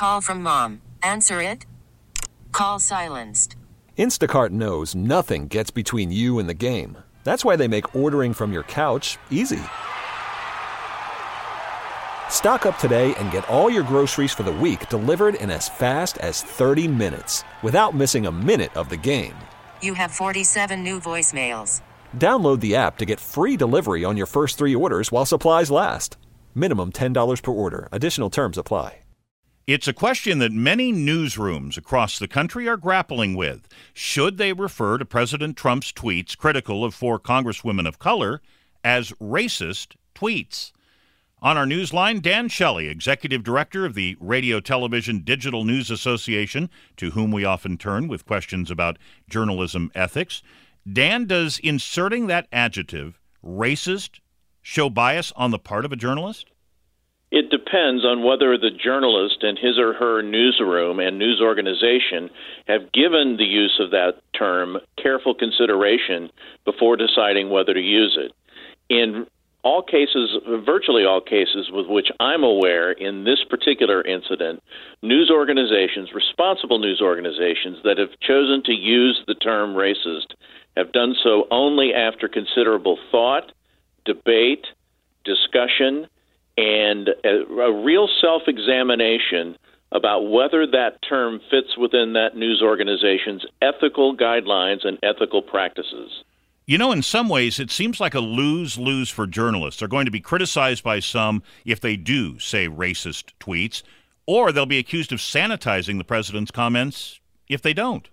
call from mom. Answer it. Call silenced. Instacart knows nothing gets between you and the game. That's why they make ordering from your couch easy. Stock up today and get all your groceries for the week delivered in as fast as 30 minutes without missing a minute of the game. You have 47 new voicemails. Download the app to get free delivery on your first 3 orders while supplies last. Minimum $10 per order. Additional terms apply. It's a question that many newsrooms across the country are grappling with. Should they refer to President Trump's tweets critical of 4 congresswomen of color as racist tweets? On our newsline, Dan Shelley, Executive Director of the Radio Television Digital News Association, to whom we often turn with questions about journalism ethics. Dan, does inserting that adjective, racist, show bias on the part of a journalist? It depends on whether the journalist and his or her newsroom and news organization have given the use of that term careful consideration before deciding whether to use it. In all cases, virtually all cases with which I'm aware in this particular incident, news organizations, responsible news organizations that have chosen to use the term racist have done so only after considerable thought, debate, discussion, and a real self-examination about whether that term fits within that news organization's ethical guidelines and ethical practices. You know, in some ways, it seems like a lose-lose for journalists. They're going to be criticized by some if they do say racist tweets, or they'll be accused of sanitizing the president's comments if they don't.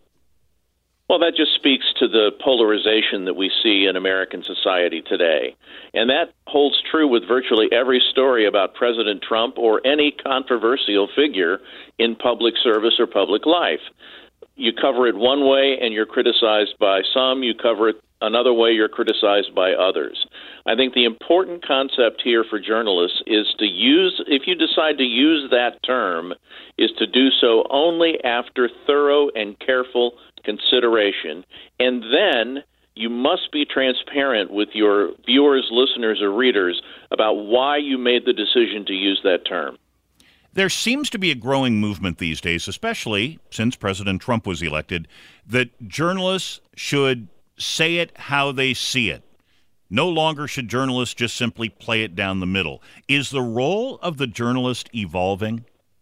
Well, that just speaks to the polarization that we see in American society today. And that holds true with virtually every story about President Trump or any controversial figure in public service or public life. You cover it one way and you're criticized by some. You cover it another way, you're criticized by others. I think the important concept here for journalists is to use, if you decide to use that term, is to do so only after thorough and careful consideration. And then you must be transparent with your viewers, listeners, or readers about why you made the decision to use that term. There seems to be a growing movement these days, especially since President Trump was elected, that journalists should say it how they see it. No longer should journalists just simply play it down the middle. Is the role of the journalist evolving?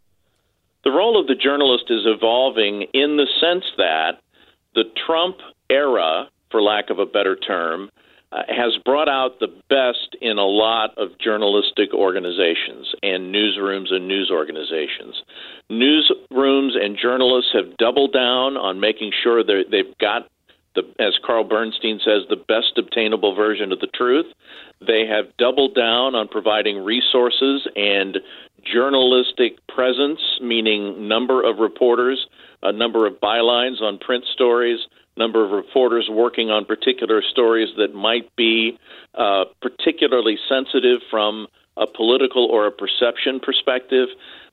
The role of the journalist is evolving in the sense that the Trump era, for lack of a better term, has brought out the best in a lot of journalistic organizations and newsrooms and news organizations. Newsrooms and journalists have doubled down on making sure that they've got, as Carl Bernstein says, the best obtainable version of the truth. They have doubled down on providing resources and journalistic presence, meaning number of reporters, a number of bylines on print stories, number of reporters working on particular stories that might be particularly sensitive from a political or a perception perspective.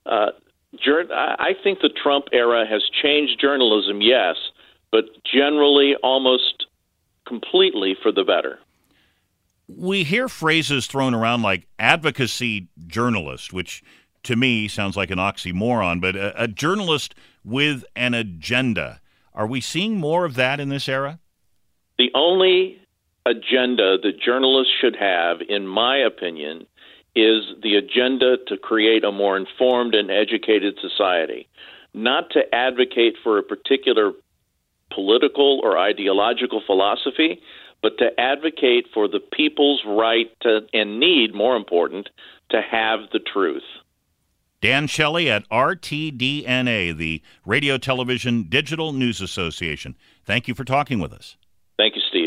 I think the Trump era has changed journalism, yes, but generally almost completely for the better. We hear phrases thrown around like advocacy journalist, which to me sounds like an oxymoron, but a journalist with an agenda. Are we seeing more of that in this era? The only agenda that journalists should have, in my opinion, is the agenda to create a more informed and educated society, not to advocate for a particular political or ideological philosophy, but to advocate for the people's right to, and need, more important, to have the truth. Dan Shelley at RTDNA, the Radio Television Digital News Association. Thank you for talking with us. Thank you, Steve.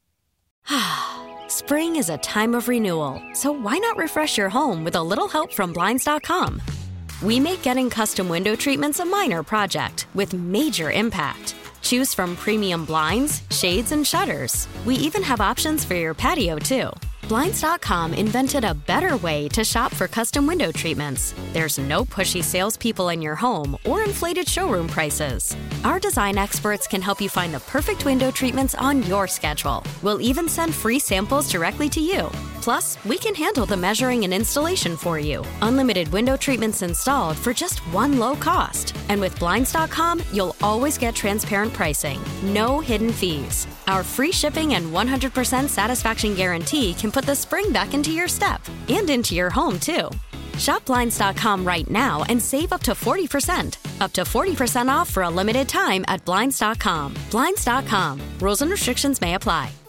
Spring is a time of renewal, so why not refresh your home with a little help from Blinds.com? We make getting custom window treatments a minor project with major impact. Choose from premium blinds, shades, and shutters. We even have options for your patio, too. Blinds.com invented a better way to shop for custom window treatments. There's no pushy salespeople in your home or inflated showroom prices. Our design experts can help you find the perfect window treatments on your schedule. We'll even send free samples directly to you. Plus, we can handle the measuring and installation for you. Unlimited window treatments installed for just one low cost. And with Blinds.com, you'll always get transparent pricing. No hidden fees. Our free shipping and 100% satisfaction guarantee can put the spring back into your step and into your home, too. Shop Blinds.com right now and save up to 40%. Up to 40% off for a limited time at Blinds.com. Blinds.com. Rules and restrictions may apply.